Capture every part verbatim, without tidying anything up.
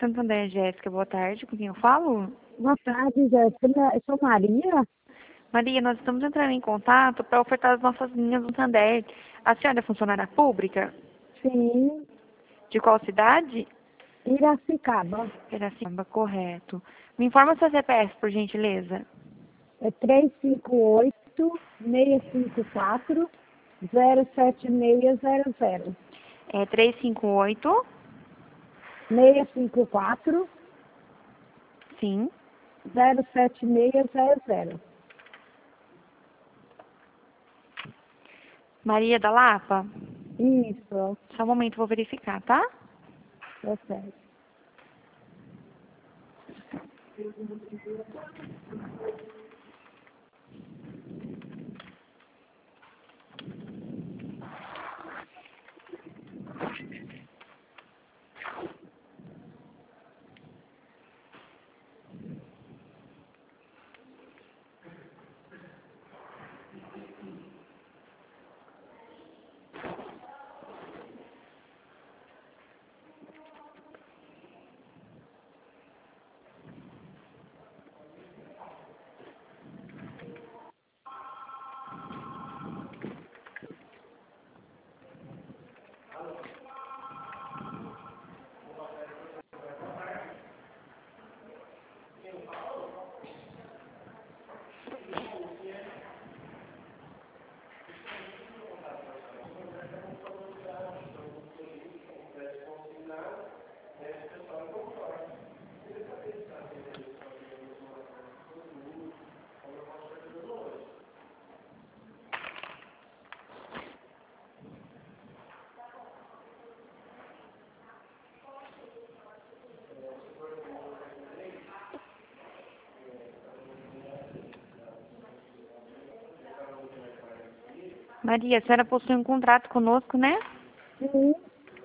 Santander, Jéssica, boa tarde. Com quem eu falo? Boa tarde, Jéssica. Eu sou Maria. Maria, nós estamos entrando em contato para ofertar as nossas linhas do Santander. A senhora é funcionária pública? Sim, De qual cidade? Piracicaba. Piracicaba, correto. Me informa seu C P F, por gentileza. É três cinco oito, seis cinco quatro, zero sete seis zero zero. É três cinco oito, seis cinco quatro, sim. zero sete seis zero zero. Maria da Lapa? Isso, Só um momento, vou verificar, tá? tá certo. Maria, a senhora possui um contrato conosco, né? Sim,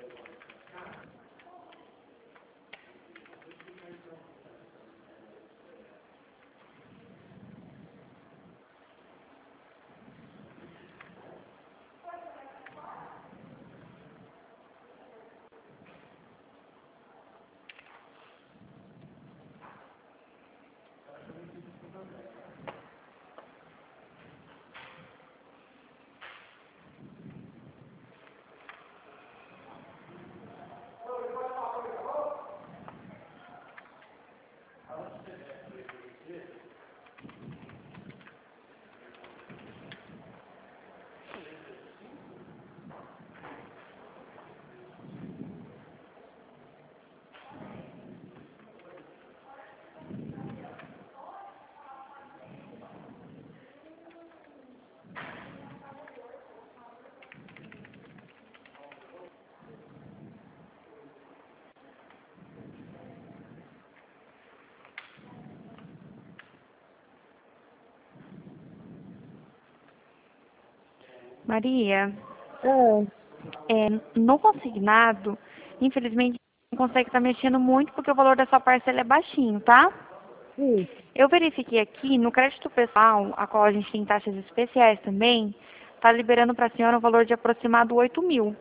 Maria, é, é, no consignado, infelizmente, não consegue estar mexendo muito porque o valor da sua parcela é baixinho, tá? sim. Eu verifiquei aqui, no crédito pessoal, a qual a gente tem taxas especiais também, tá liberando para a senhora um valor de aproximado oito mil.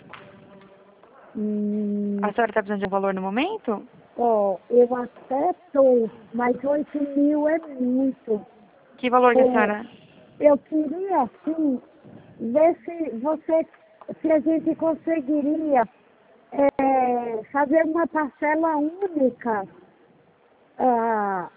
Hum, A senhora está precisando de um valor no momento? ó, eu até tô, mas oito mil é muito. Que valor que a É, senhora... eu queria, assim, ver se você, se a gente conseguiria é, fazer uma parcela única ah,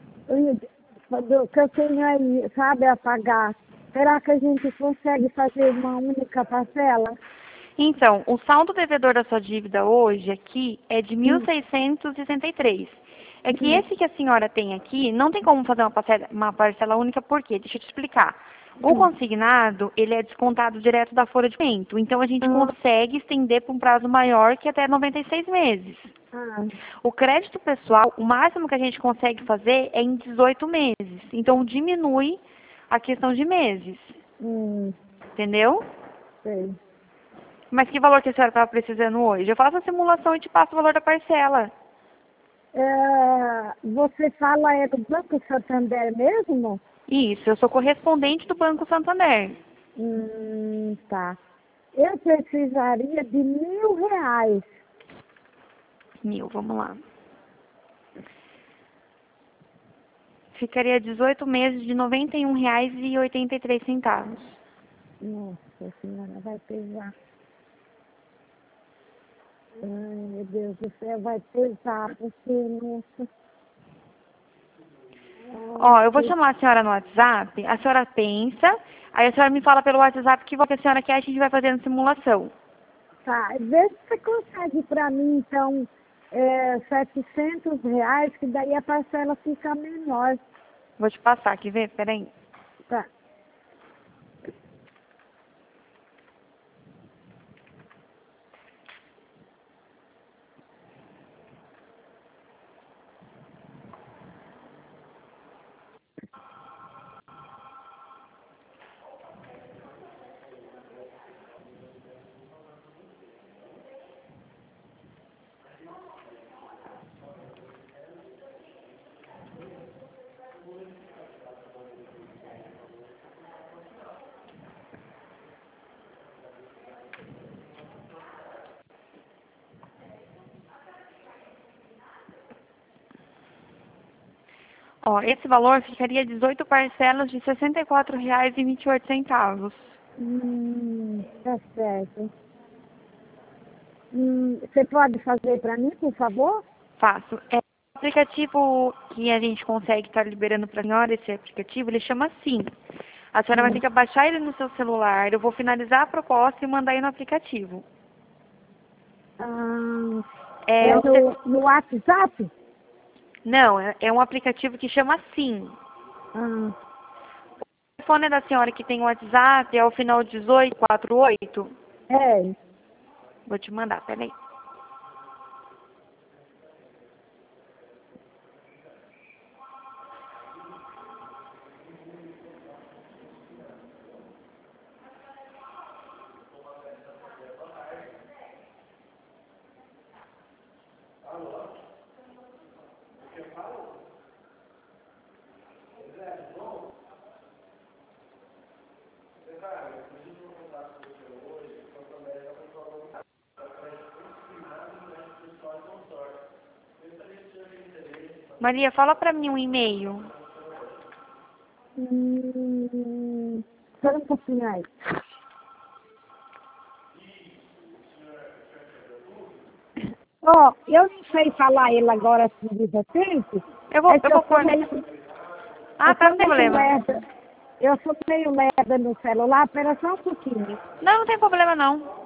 do que eu tenho aí, sabe, a pagar. Será que a gente consegue fazer uma única parcela? Então, o saldo devedor da sua dívida hoje aqui é de mil Hum, seiscentos e sessenta e três. É que hum, esse que a senhora tem aqui, não tem como fazer uma parcela, uma parcela única, por quê? Deixa eu te explicar. O hum. consignado, ele é descontado direto da folha de pagamento. Então, a gente Ah, consegue estender para um prazo maior, que é até noventa e seis meses. ah, O crédito pessoal, o máximo que a gente consegue fazer é em dezoito meses. Então, diminui a questão de meses. hum, Entendeu? sei. Mas que valor que a senhora estava precisando hoje? Eu faço a simulação e te passo o valor da parcela. É, você fala é do Banco Santander mesmo? Isso, eu sou correspondente do Banco Santander. Hum, tá. Eu precisaria de mil reais. Mil, vamos lá. Ficaria dezoito meses de noventa e um reais e oitenta e três centavos. Nossa senhora, vai pesar. Ai, meu Deus do céu, vai pesar, porque, nossa. Ó, eu vou chamar a senhora no WhatsApp, a senhora pensa, aí a senhora me fala pelo WhatsApp que que a senhora quer, a gente vai fazendo simulação. Tá, vê se você consegue para mim, então, é, setecentos reais, que daí a parcela fica menor. Vou te passar aqui, vê? Peraí. Tá. Ó, esse valor ficaria dezoito parcelas de sessenta e quatro reais e vinte e oito centavos. Hum, tá certo. Hum, você pode fazer para mim, por favor? Faço. É, o aplicativo que a gente consegue estar liberando para a senhora, esse aplicativo, ele chama Sim. A senhora vai Hum. ter que baixar ele no seu celular, eu vou finalizar a proposta e mandar aí no aplicativo. Ah, É, é você... no, no WhatsApp? Não, é, é um aplicativo que chama Sim. Ah, O telefone da senhora que tem o WhatsApp é o final dezoito quarenta e oito. é. Vou te mandar, peraí. Maria, fala pra mim um e-mail. Hum, espera um pouquinho aí. Ó, eu não sei falar ele agora assim de repente. Eu vou, É eu que eu vou sou pôr. meio, Ah, eu tá, sou não tem meio problema. lerda. Eu sou meio lerda no celular, espera só um pouquinho. Não, não tem problema não.